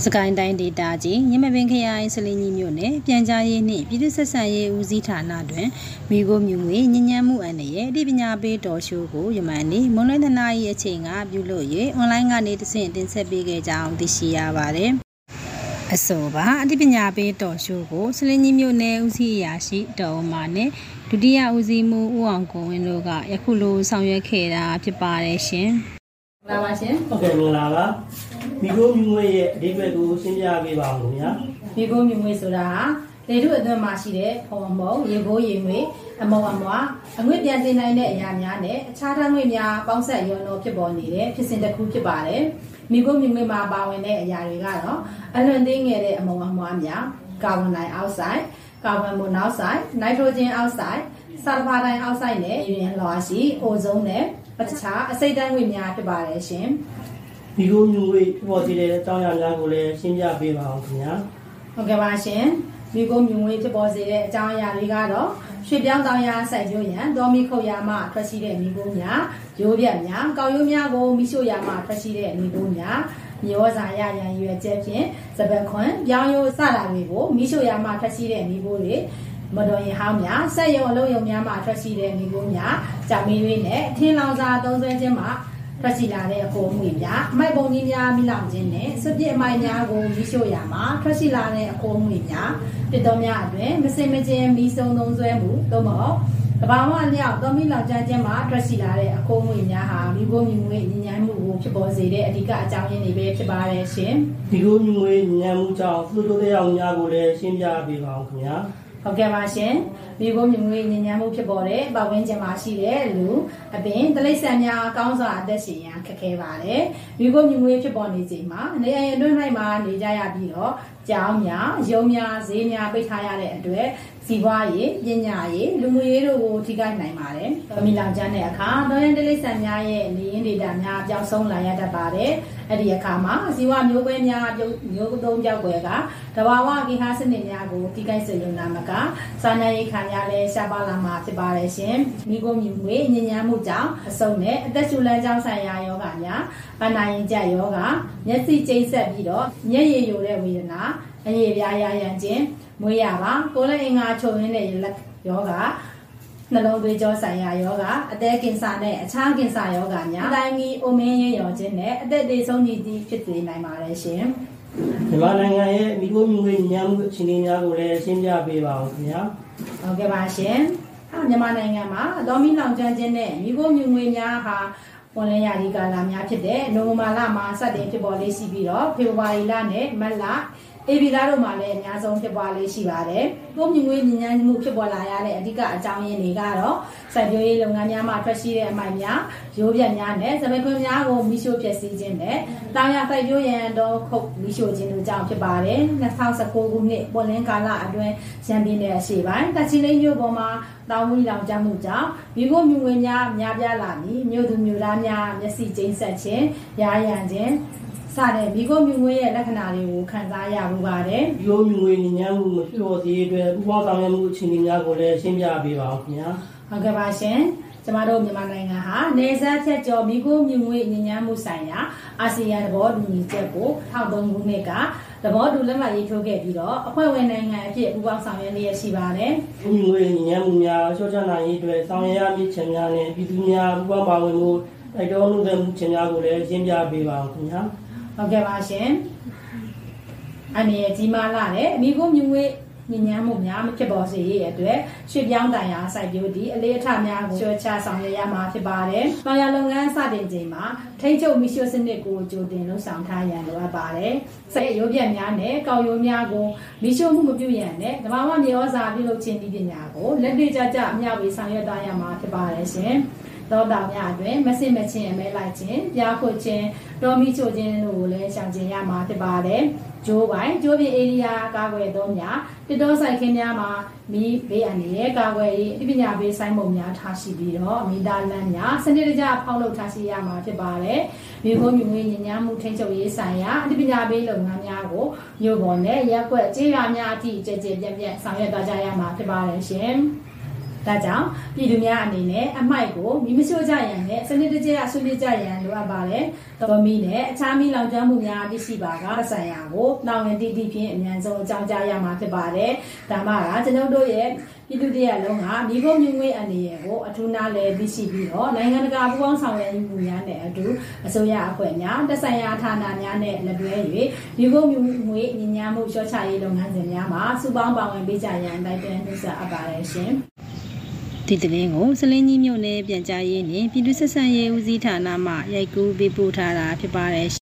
စကိုင်းတိုင်းဒေသကြီးညမပင်ခရိုင်စလင်းကြီးမြို့နယ်ပြန်ကြားရေးနှင့်ပြည်သူ့ဆက်ဆံရေးဦးစီးဌာနတွင်မိခိုးမြူငွေညဉ့်ညမ်းမှုအန္တရာယ်အသိပညာပေးတော်ရှိုးကိုယမန်နေ့မွန်လွဲတနာရီအချိန်ကပြုလုပ်၍အွန်လိုင်းကနေတဆင့်တင်ဆက်ပေးခဲ့ကြောင်းသိရှိရပါသည်အဆိုပါအသိပညာပေးတော်ရှိုးကိုစလင်းကြီးမြို့နယ်ဦးစီးအရာရှိဒေါ်မာနှင့်ဒုတိယဦးစီးမှူးဦးအောင်ကိုဝင်းတို့ကယခုလိုဆောင်ရွက်ခဲ့တာဖြစ်ပါတယ်ရှင်လာပါရှင်ဟုတ်ကဲ့မင်္ဂလာပါမိခိုးမြူငွေရဲ့အဓိပ္ပာယ်ကိုရှင်းပြပေးပါဦးခင်ဗျာမိခိုးမြူငွေဆိုတာလေထုအတွင်းမှာရှိတဲ့ဖုံမုံရေခိုးရေငွေအမုံအမွားအငွေ့ပြန်တင်နိုင်တဲ့အရာများနဲ့အခြားသောငွေများပေါင်းဆက်ရောနှောဖြစ်ပေါ်နေတဲ့ဖြစ်စဉ်တစ်ခုဖြစ်ပါတယ်မိခိုးမြူငွေမှာပါဝင်တဲ့အရာတွေကတော့အလွန်သေးငယ်တဲ့အမုံအမွားများကာဗွန်ဒိုင်အောက်ဆိုက်ကာဗွန်မိုနောက်ဆိုက်နိုက်ထရိုဂျင်အောက်ဆိုက်ဆာလ်ဖာဒိုင်အောက်ဆိုက်နဲ့ယူရန်လွှာရှိအိုဇုံနဲ့အခြားအစိတ်ဓာတ်ငွေများဖြစ်ပါတယ်ရှင်မိခိုးမြူငွေပေါ်စီတဲ့အကြောင်းအရာများကိုလည်းရှင်းပြပေးပါဦးခင်ဗျာဟုတ်ကဲ့ပါရှင်မိခိုးမြူငွေဖြစ်ပေါ်စေတဲ့အကြောင်းအရာတွေကတော့ရွှေပြောင်းတောင်ယာစိုက်ပျိုးရန်ဒေါ်မီခုတ်ရာမှထွက်ရှိတဲ့မိခိုးများရိုးပြတ်များကောက်ရိုးများကိုမိရှို့ရာမှထွက်ရှိတဲ့မိခိုးများမျိုးစာရရန်ရွယ်ကျဲဖြင့်စပက်ခွန်ပြောင်းရိုးစတာတွေကိုမိရှို့ရာမှထွက်ရှိတဲ့မိခိုးတွေမတော်ရင်ဟောင်းများဆက်ရုံအလုံးရုံများမှထွက်ရှိတဲ့မိခိုးများကြာမီတွေနဲ့ထင်းလောင်စာသုံးစွဲခြင်းမှာထွက်ရှိလာတဲ့အကိုငွေများအမိုက်ပုံကြီးများမိလောင်ခြင်းနဲ့စွပ်ပြစ်အမိုက်များကိုမိရှို့ရာမှာထွက်ရှိလာတဲ့အကိုငွေများတစ်တော်များအတွင်မစင်မကျင်မိဆုံးသုံးစွဲမှုသို့မဟုတ်ကဘာမှအလျောက်တော်မိလောင်ကျခြင်းမှာထွက်ရှိလာတဲ့အကိုငွေများဟာမိခိုးမြူငွေညဉ့်ညမ်းမှုကိုဖြစ်ပေါ်စေတဲ့အဓိကအကြောင်းရင်းတွေပဲဖြစ်ပါတယ်ရှင်မိခိုးမြူငွေညဉ့်ညမ်းမှုကြောင့်သူတို့တရားများကိုလည်းရှင်းပြပေးပါဦးခင်ဗျာဟုတ်ကဲ့ပါရှင်မိခိုးမြူငွေညဉ့်ညမ်းမှုဖြစ်ပေါ်တဲ့ပတ်ဝန်းကျင်မှာရှိတဲ့လူအပင်တိရစ္ဆာန်များကောင်းစွာအသက်ရှင်ရန်ခက်ခဲပါတယ်မိခိုးမြူငွေဖြစ်ပေါ်နေချိန်မှာနေရာအတွင်း၌မှာနေကြရပြီးတော့ကြောင်းများရုံများဈေးများပိတ်ထားရတဲ့အတွက်စီးပွားရေးပညာရေးလူမှုရေးတို့ကိုထိခိုက်နိုင်ပါတယ်။မိလောင်ကျန်းတဲ့အခါတော်ရင်တိရစ္ဆာန်များရဲ့နေရင်းဒေတာများပျောက်ဆုံးလာရတတ်ပါတယ်။အဲ့ဒီအခါမှာဇီဝမျိုးကွဲများမျိုးသုံးပြောက်ွယ်ကတဘာဝကိဟာစနစ်များကိုထိခိုက်စေရုံနာမကစာနာရေးခါများလည်းရှားပါလာမှာဖြစ်ပါတယ်ရှင်။မိခိုးမြူငွေညဉ့်ညမ်းမှုကြောင့်အဆုတ်နဲ့အသက်ရှူလမ်းကြောင်းဆိုင်ရာယောဂများပဏာရင်ကျယောဂမျက်စိကျိတ်ဆက်ပြီးတော့မျက်ရည်ယိုတဲ့ဝေဒနာအရေပြားရရန်ခြင်းမွေးရပါကိုယ်လက်အင်္ဂါချုပ်ရင်းတဲ့လက်ယောဂနှလုံးသွေးကြောဆိုင်ရာယောဂအသက်ကင်ဆာနဲ့အခြားကင်ဆာယောဂများတိုင်းကြီးအိုမင်းရရောခြင်းနဲ့အသက်သေဆုံးကြီးဖြစ်စေနိုင်ပါတယ်ရှင်မြန်မာနိုင်ငံရဲ့မိခိုးမြူငွေညဉ့်မှုအခြေအနေများကိုလည်းရှင်းပြပေးပါဦးခင်ဗျာဟုတ်ကဲ့ပါရှင်မြန်မာနိုင်ငံမှာဒေါ်မီလောင်ကျွမ်းခြင်းနဲ့မိခိုးမြူငွေများဟာပေါ်လင်းရာဒီကာလများဖြစ်တဲ့နိုဝင်ဘာလမှာစတင်ဖြစ်ပေါ်လေးရှိပြီးတော့ဖေဖော်ဝါရီလနဲ့မတ်လအေဗီလာတို့မှာလည်းအများဆုံးဖြစ်ပွားလေးရှိပါတယ်။ကိုမြူငွေညဉ့်ညမ်းမှုဖြစ်ပေါ်လာရတဲ့အဓိကအကြောင်းရင်းတွေကတော့စိုက်ပျိုးရေးလုပ်ငန်းများမှာထွက်ရှိတဲ့အမိုက်များရိုးပြတ်များနဲ့စပယ်ခွင်များကိုမိရှို့ဖျက်ဆီးခြင်းနဲ့တောင်ယာစိုက်ပျိုးရန်တော့ခုတ်မိရှို့ခြင်းတို့ကြောင့်ဖြစ်ပါတယ်။2019ခုနှစ်ပေါ်လင်းကာလအတွင်းရန်ပြည်နယ်အရှေ့ပိုင်းတချီလိန်မြို့ပေါ်မှာတောင်ဝီလောင်ကျမှုကြောင့်မိခိုးမြူငွေများများပြားလာပြီးမြို့သူမြို့သားများမျက်စိကျိန်းဆက်ခြင်းရာရန်ခြင်းစတဲ့မိခိုးမြူငွေရဲ့လက္ခဏာတွေကိုခံစားရမှုပါတယ်။မိခိုးမြူငွေညဉ့်ညမ်းမှုမဖြစ်ပေါ်စေအတွက်ပူးပေါင်းဆောင်ရွက်မှုအခြေအနေများကိုလည်းရှင်းပြပေးပါဦးခင်ဗျာ။ဟုတ်ကဲ့ပါရှင်။ကျမတို့မြန်မာနိုင်ငံဟာနေဆက်ဖြတ်ကျော်မိခိုးမြူငွေညဉ့်ညမ်းမှုဆိုင်ရာအာဆီယံသဘောတူညီချက်ကို2003ခုနှစ်ကသဘောတူလက်မှတ်ရေးထိုးခဲ့ပြီးတော့အဖွဲ့ဝင်နိုင်ငံအဖြစ်ပူးပေါင်းဆောင်ရွက်လျက်ရှိပါတယ်။မြူငွေညဉ့်ညမ်းမှုများရှော့ချနိုင်ရေးအတွက်ဆောင်ရွက်ရမည့်ချက်များနဲ့ပြည်သူများပူးပေါင်းပါဝင်မှုတိုက်တွန်းမှုချက်များကိုလည်းရှင်းပြပေးပါဦးခင်ဗျာ။ဟုတ်ကဲ့ပါရှင်အနေနဲ့ကြီးမားလာတဲ့မိခိုးမြူငွေညဉ့်ညမ်းမှုများမဖြစ်ပေါ်စေရတဲ့အတွက်ရွှေပြောင်းတိုင်ရာစိုက်ပျိုးသည့်အလေးအထများကိုချောချဆောင်ရွက်ရမှာဖြစ်ပါတယ်။တောင်ယာလုပ်ငန်းစတင်ချိန်မှာထိန်းချုပ်မိရှို့စနစ်ကိုကြိုတင်လှုပ်ဆောင်ထားရန်လိုအပ်ပါတယ်။စိုက်ရိုးပြတ်များနဲ့ကောက်ရိုးများကိုမိရှို့မှုမပြုရန်နဲ့တဘာဝမြေဩဇာပြုလုပ်ခြင်းဤပညာကိုလက်တွေ့ကျကျအမျှဝေဆောင်ရွက်သွားရမှာဖြစ်ပါတယ်ရှင်။သောတာများအတွင်မစစ်မချင်းအမဲလိုက်ခြင်းပြားခုတ်ခြင်းတော်မီချိုခြင်းတို့ကိုလည်းရှောင်ကျင်ရမှာဖြစ်ပါတယ်။ဂျိုးပိုင်းဂျိုးပြင်ဧရိယာကာကွယ်သောများတစ်တော်ဆိုင်ခင်းများမှာမီးဘေးအန္တရာယ်ကာကွယ်ရေးအပညာပေးဆိုင်ပုံများထားရှိပြီးတော့မိသားလမ်းများစနစ်တကျဖောက်လုပ်ထားရှိရမှာဖြစ်ပါတယ်။မိခိုးမြူငွေညဉ့်ညမ်းမှုထိန်းချုပ်ရေးဆိုင်ရာအပညာပေးလုပ်ငန်းများကိုမြို့ပေါ်နဲ့ရပ်ကွက်ကျေးရွာများအထိကြည်ကြည်ပြန့်ပြန့်ဆောင်ရွက်သွားကြရမှာဖြစ်ပါတယ်ရှင်။ဒါကြောင့်ပြည်သူများအနေနဲ့အမိုက်ကိုမိမရှို့ကြရန်နဲ့စနစ်တကျဆွေးနွေးကြရန်လိုအပ်ပါတယ်။တော်မီနဲ့အခြားမီလောင်ကျွမ်းမှုများသိရှိပါကဆိုင်ရာကိုတောင်းဝင်တည်တည်ဖြင့်အမြန်ဆုံးအကြောင်းကြားရမှာဖြစ်ပါတယ်။ဒါမှကျွန်တော်တို့ရဲ့ပြည်သူတရားလုံးကမိဘမျိုးငွေအနေရဲ့ကိုအထူးနာလဲသိရှိပြီးတော့နိုင်ငံတကာပူးပေါင်းဆောင်ရွက်မှုများနဲ့အတူအစိုးရအဖွဲ့များတက်ဆိုင်ရာဌာနများနဲ့လက်တွဲ၍မိဘမျိုးငွေညဉ့်ညမ်းမှုလျှော့ချရေးလုပ်ငန်းစဉ်များမှာစုပေါင်းပါဝင်ပေးကြရန်တိုက်တွန်းနှိစက်အပ်ပါတယ်ရှင်။ဒီသတင်းကိုစလင်းကြီးမြို့နယ်ပြန်ကြားရေးနှင့်ပြည်သူ့ဆက်ဆံရေးဦးစီးဌာနမှရိုက်ကူးပေးပို့ထားတာဖြစ်ပါတယ်